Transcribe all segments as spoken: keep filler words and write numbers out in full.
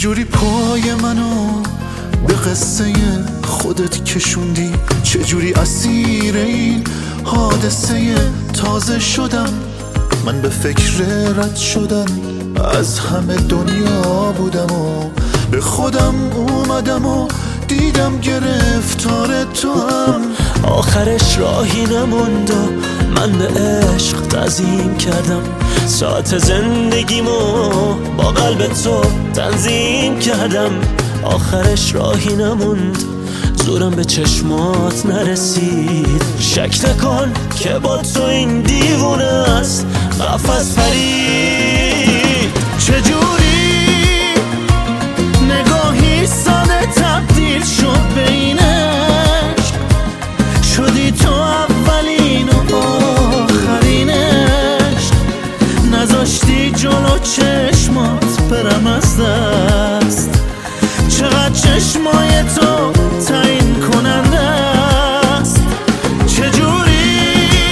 چجوری پای منو به قصه خودت کشوندی، چجوری اسیر این حادثه تازه شدم. من به فکر رد شدن از همه دنیا بودم و به خودم اومدم و دیدم گرفتار تو هم. آخرش راهی نموند و من به عشق تعظیم کردم، ساعت زندگیمو با قلب تو تنظیم کردم. آخرش راهی نموند، زورم به چشمات نرسید. شک نکن که با تو این دیوونه است قفس پرید. چجوری نگاهی ساده تبدیل شد به این عشق، شدی تو اولین و آخرین عشق. نذاشتی جلو چشمات برم از دست، چقدر چشمای تو تعیین کننده است. چجوری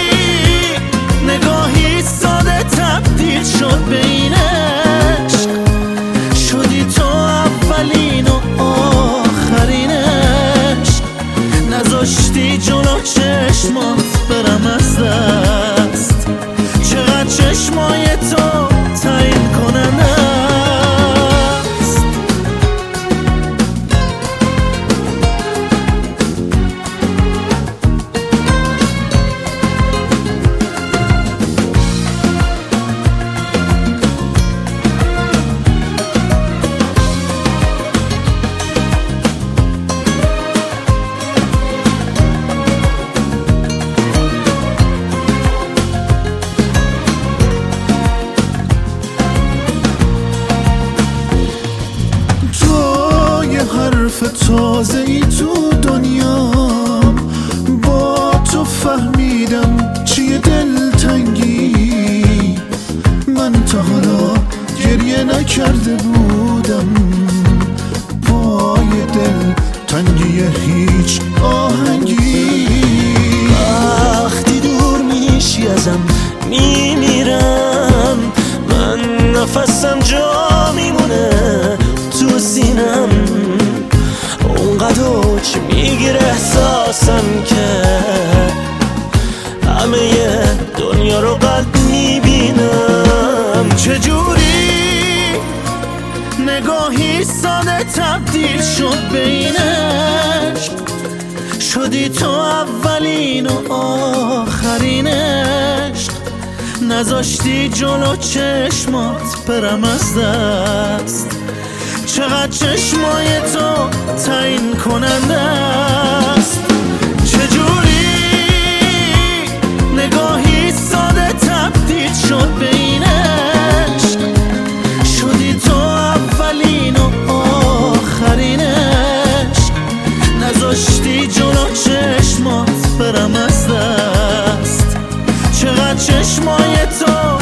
نگاهی ساده تبدیل شد به این عشق، شدی تو اولین و آخرین عشق. نذاشتی جلو چشمات برم از دست، چقدر چشمای تو تعیین کننده است. حرف تازه ای تو دنیام، با تو فهمیدم چیه دلتنگی. من تا حالا گریه نکرده بودم پای دل تنگی هیچ آهنگی. وقتی دور میشی ازم میمیرم، من نفسم جا میمونه تو سینم. اونقدر چی میگیره احساسم که همه دنیا رو قلب میبینم. چجوری نگاهی ساده تبدیل شد به این عشق، شدی تو اولین و آخرین عشق. نذاشتی جلو چشمات برم از دست، چقدر چشمای تو تعیین کننده است. چجوری نگاهی ساده تبدیل شد به این عشق، شدی تو اولین و آخرین عشق. نذاشتی جلو چشمات برم از دست، چقدر چشمای تو